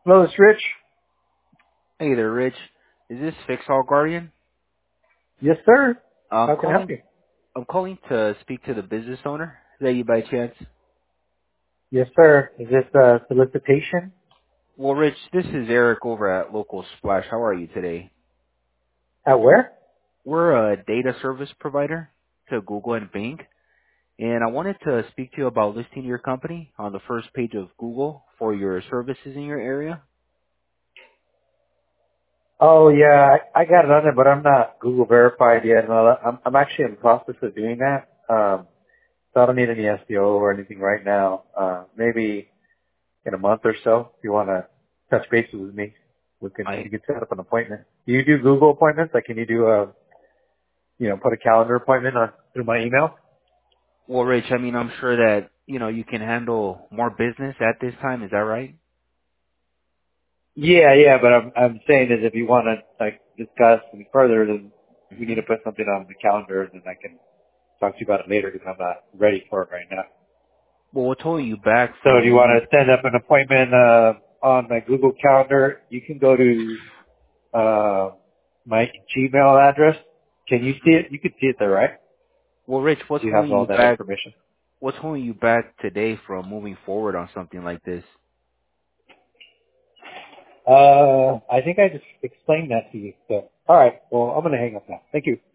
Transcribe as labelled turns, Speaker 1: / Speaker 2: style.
Speaker 1: Hello, it's Rich.
Speaker 2: Hey there, Rich. Is this Fixall Guardian?
Speaker 1: Yes, sir.
Speaker 2: I'm
Speaker 1: How can I help
Speaker 2: calling.
Speaker 1: you?
Speaker 2: I'm calling to speak to the business owner. Is that you by chance?
Speaker 1: Yes, sir. Is this a solicitation?
Speaker 2: Well, Rich, this is Eric over at Local Splash. How are you today?
Speaker 1: At where?
Speaker 2: We're a data service provider to Google and Bing, and I wanted to speak to you about listing your company on the first page of Google for your services in your area.
Speaker 1: Oh, yeah. I got it on there, but I'm not Google verified yet. No, I'm actually in the process of doing that. So I don't need any SEO or anything right now. Maybe in a month or so, if you want to touch bases with me,
Speaker 2: I
Speaker 1: you can set up an appointment. Do you do Google appointments? Like, can you do put a calendar appointment on through my email?
Speaker 2: well, Rich, I mean, I'm sure that you can handle more business at this time. Is that right?
Speaker 1: Yeah, yeah, but I'm saying is if you want to like discuss any further, then we need
Speaker 2: hmm
Speaker 1: to put something on the calendar, and then I can talk to you about it later because I'm not ready for it right now.
Speaker 2: Well, what's holding you back
Speaker 1: So if
Speaker 2: from
Speaker 1: you want
Speaker 2: moving?
Speaker 1: to set up an appointment on my Google Calendar, you can go to my Gmail address. Can you see it? You can see it there, right?
Speaker 2: Well, Rich,
Speaker 1: Do you have all that information?
Speaker 2: what's holding you back today from moving forward on something like this?
Speaker 1: I think I just explained that to you. So, all right. Well, I'm going to hang up now. Thank you.